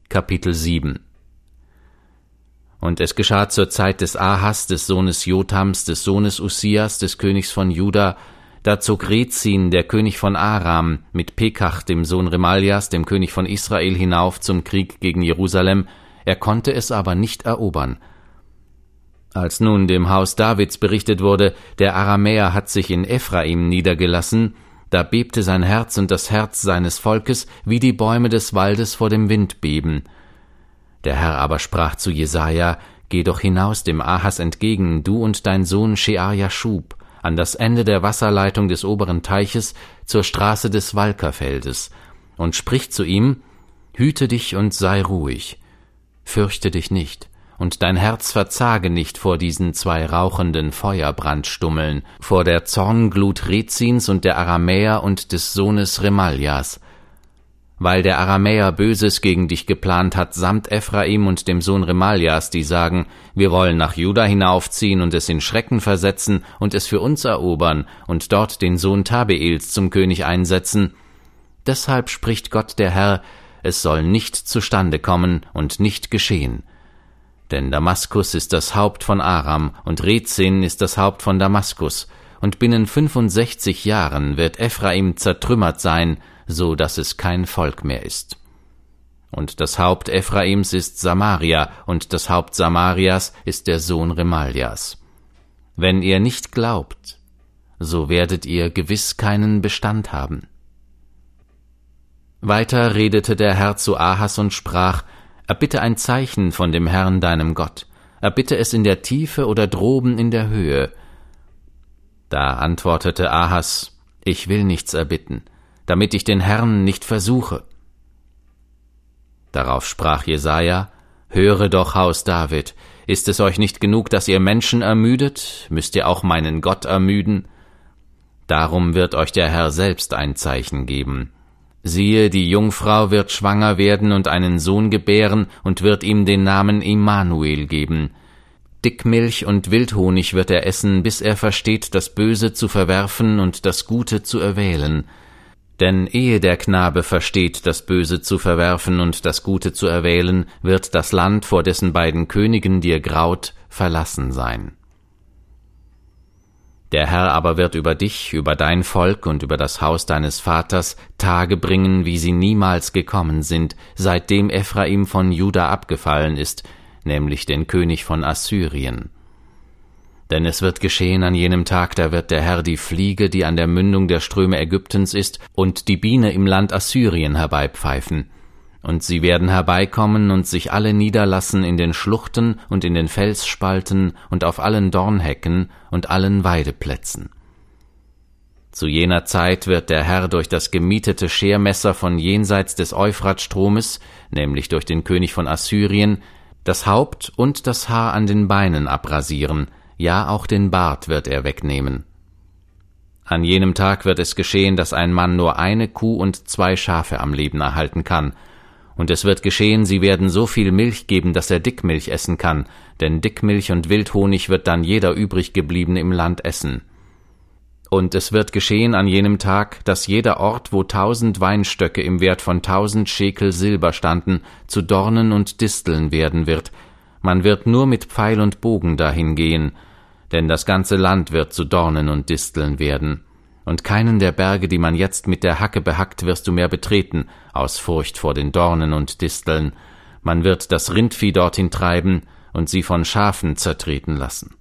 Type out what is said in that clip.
Kapitel 7. Und es geschah zur Zeit des Ahas, des Sohnes Jotams, des Sohnes Ussias, des Königs von Juda, da zog Rezin, der König von Aram, mit Pekach, dem Sohn Remaljas, dem König von Israel, hinauf zum Krieg gegen Jerusalem, er konnte es aber nicht erobern. Als nun dem Haus Davids berichtet wurde, der Aramäer hat sich in Ephraim niedergelassen, da bebte sein Herz und das Herz seines Volkes, wie die Bäume des Waldes vor dem Wind beben. Der Herr aber sprach zu Jesaja: Geh doch hinaus dem Ahas entgegen, du und dein Sohn Shear-Jaschub, an das Ende der Wasserleitung des oberen Teiches, zur Straße des Walkerfeldes, und sprich zu ihm: Hüte dich und sei ruhig, fürchte dich nicht, und dein Herz verzage nicht vor diesen zwei rauchenden Feuerbrandstummeln, vor der Zornglut Rezins und der Aramäer und des Sohnes Remaljas. Weil der Aramäer Böses gegen dich geplant hat, samt Ephraim und dem Sohn Remaljas, die sagen: Wir wollen nach Juda hinaufziehen und es in Schrecken versetzen und es für uns erobern und dort den Sohn Tabeels zum König einsetzen. Deshalb spricht Gott der Herr: Es soll nicht zustande kommen und nicht geschehen. Denn Damaskus ist das Haupt von Aram und Rezin ist das Haupt von Damaskus, und binnen 65 Jahren wird Ephraim zertrümmert sein, so dass es kein Volk mehr ist. Und das Haupt Ephraims ist Samaria, und das Haupt Samarias ist der Sohn Remaljas. Wenn ihr nicht glaubt, so werdet ihr gewiss keinen Bestand haben. Weiter redete der Herr zu Ahas und sprach: Erbitte ein Zeichen von dem Herrn deinem Gott, erbitte es in der Tiefe oder droben in der Höhe. Da antwortete Ahas: Ich will nichts erbitten, damit ich den Herrn nicht versuche. Darauf sprach Jesaja: Höre doch, Haus David, ist es euch nicht genug, dass ihr Menschen ermüdet, müsst ihr auch meinen Gott ermüden? Darum wird euch der Herr selbst ein Zeichen geben. Siehe, die Jungfrau wird schwanger werden und einen Sohn gebären und wird ihm den Namen Immanuel geben. Dickmilch und Wildhonig wird er essen, bis er versteht, das Böse zu verwerfen und das Gute zu erwählen. Denn ehe der Knabe versteht, das Böse zu verwerfen und das Gute zu erwählen, wird das Land, vor dessen beiden Königen dir graut, verlassen sein. Der Herr aber wird über dich, über dein Volk und über das Haus deines Vaters Tage bringen, wie sie niemals gekommen sind, seitdem Ephraim von Juda abgefallen ist, nämlich den König von Assyrien. Denn es wird geschehen an jenem Tag, da wird der Herr die Fliege, die an der Mündung der Ströme Ägyptens ist, und die Biene im Land Assyrien herbeipfeifen. Und sie werden herbeikommen und sich alle niederlassen in den Schluchten und in den Felsspalten und auf allen Dornhecken und allen Weideplätzen. Zu jener Zeit wird der Herr durch das gemietete Schermesser von jenseits des Euphratstromes, nämlich durch den König von Assyrien, das Haupt und das Haar an den Beinen abrasieren, ja auch den Bart wird er wegnehmen. An jenem Tag wird es geschehen, dass ein Mann nur eine Kuh und 2 Schafe am Leben erhalten kann. Und es wird geschehen, sie werden so viel Milch geben, dass er Dickmilch essen kann, denn Dickmilch und Wildhonig wird dann jeder übriggebliebene im Land essen. Und es wird geschehen an jenem Tag, dass jeder Ort, wo 1000 Weinstöcke im Wert von 1000 Schekel Silber standen, zu Dornen und Disteln werden wird. Man wird nur mit Pfeil und Bogen dahin gehen, denn das ganze Land wird zu Dornen und Disteln werden. Und keinen der Berge, die man jetzt mit der Hacke behackt, wirst du mehr betreten, aus Furcht vor den Dornen und Disteln. Man wird das Rindvieh dorthin treiben und sie von Schafen zertreten lassen.